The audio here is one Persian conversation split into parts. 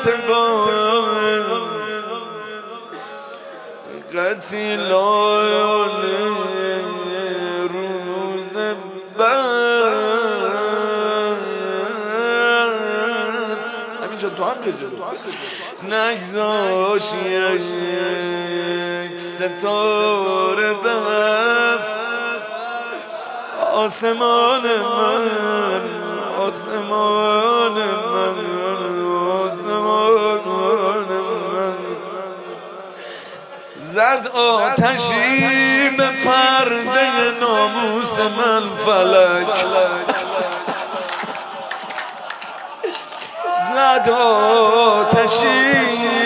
انتقام قتیلان روز بعد همینجا تو هم بجا نگذاش یک ستاره بهفت آسمان من آسمان من آسمان من زد آتشی به پرده ناموس من فلک زد آتشی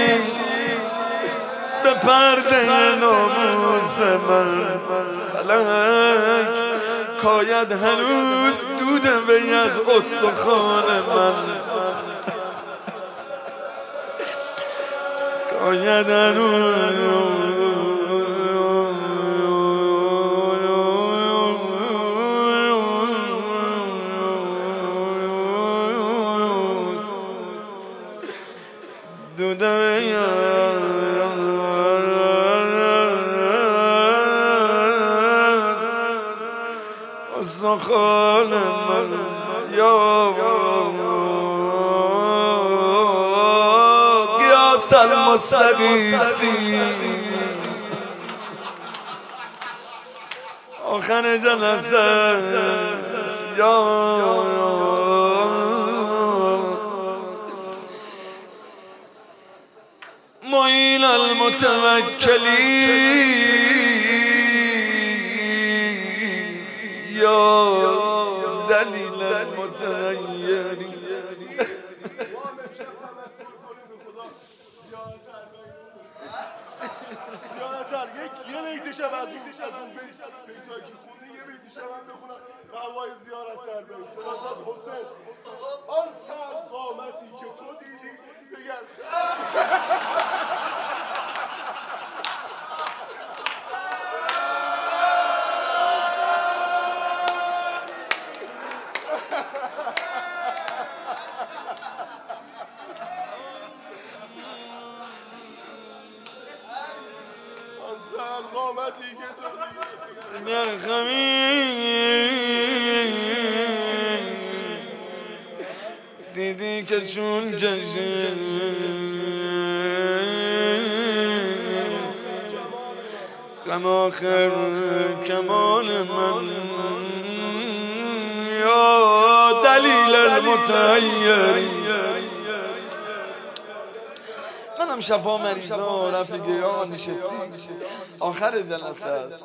به پرده ناموس من فلک کاید هنوز دوده وی از استخوان من کاید هنوز دوده وی استخوان من یا قیاس المستغیثی آخر جلسه یا معین المتوکلی یا دلیل المتغیری یه بیتش هم از اون بیتایی که خونده یه بیتش هم بخونم به هوای زیارت البیت حسین آن سر قامتی که تو دیدی بگرد قامتی که تو دیدی که چون کشه غم آخر کمال من یا دلیل المتغیری منم شفا مریضا رفیقیان نشستی آخر جلسه است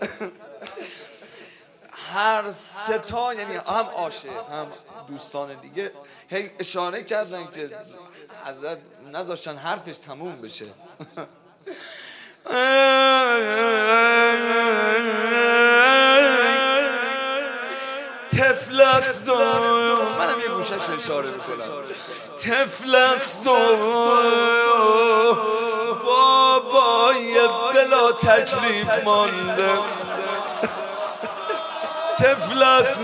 هر ستا یعنی هم عاشق هم دوستان دیگه هی اشاره کردن که حضرت نذاشتن حرفش تموم بشه طفل است منم یه گوشش اشاره میکنم طفل است بابای بلا تکلیف مانده طفل است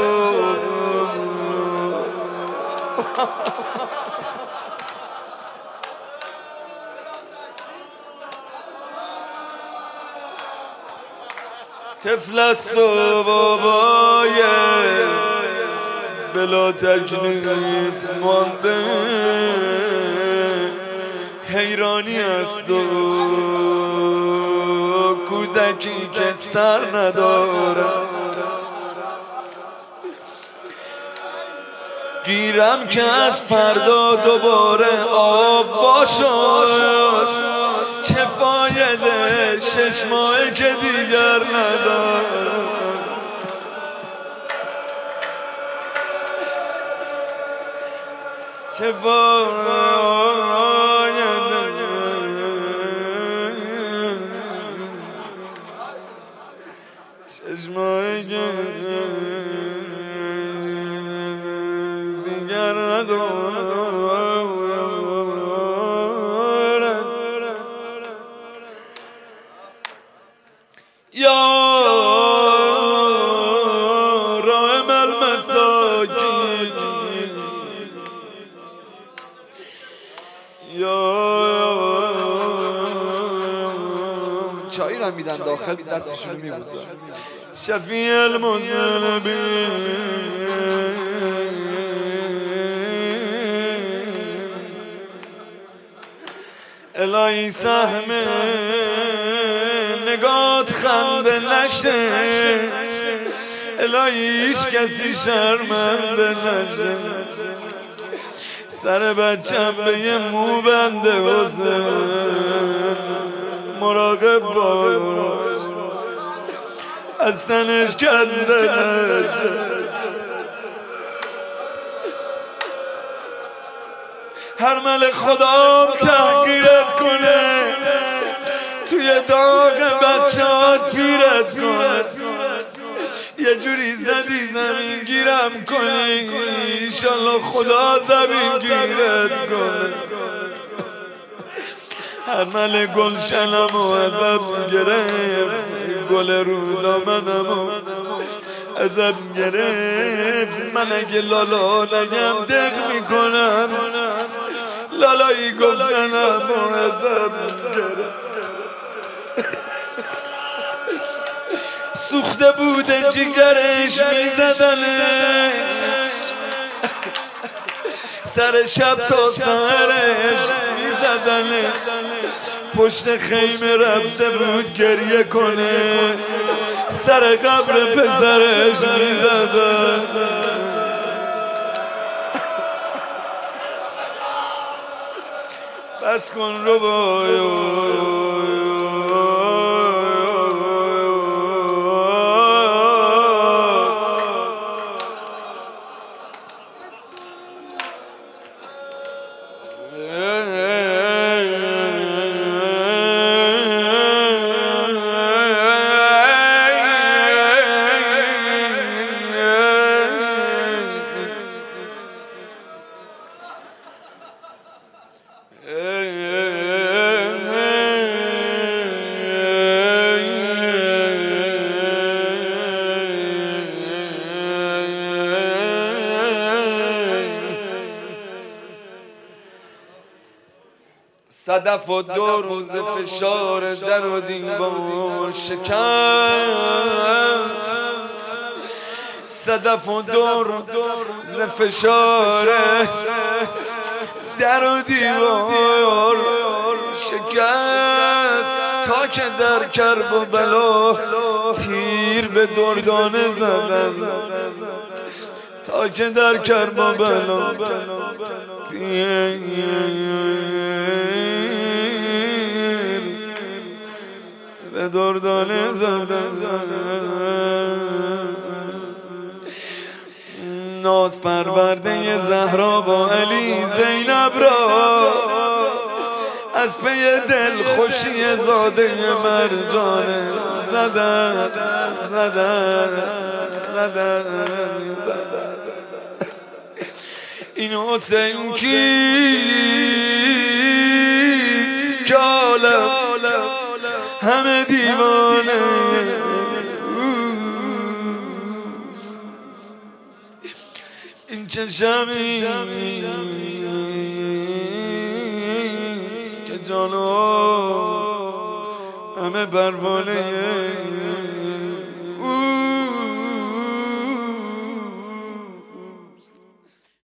طفل است بابای بلا تکلیف مانده حیرانی است و کودکی که سر نداره گیرم که از فردا دوباره آب شد چه فایده 6 ماهه که دیگر نداره چه فایده 6 ماهه که دیگر نداره یا راحم المساکین چایی رو میدن داخل دستشونو میبوزن. شفیع المذنبین الهی سهم نگات خنده نشه، الهی هیچ کسی شرمنده نشه، سر بچم به یه مو بنده حسین مراقب باش از تنش کنده نشه. هر مل خدا تحقیرت کنه، توی داغ بچه‌هات پیرت کنه، یه جوری زدی زمین گیرم کنی، ایشالله خدا زمین گیرت کنه. هر مل گلشنمو ازم گرفت، گل رو دامنمو ازم گرفت، من اگه لالا نگم دق میکنم، لالایی گفتنمو ازم گرفت. سوخته بوده جگرش میزدنش، سر شب تا سهرش میزدنش، پشت خیمه رفته بود گریه کنه، سر قبر پسرش میزدن. بس کن رو صدف و 2 روز فشار در و دیوار شکست، صدف و 2 روز فشار در و دیوار شکست، تا که در کرب و بلا تیر به دردانه زدن، تا که در کرب و بلا تیر به دردانه زدن. ناز پرورده زهرا با علی زینب را، از پی دل خوشی زاده مرجانه زدن زدن زدن زدن. این حسین کیست که عالم همه دیوانه اوست، این چه شمیست که جانو همه پروانه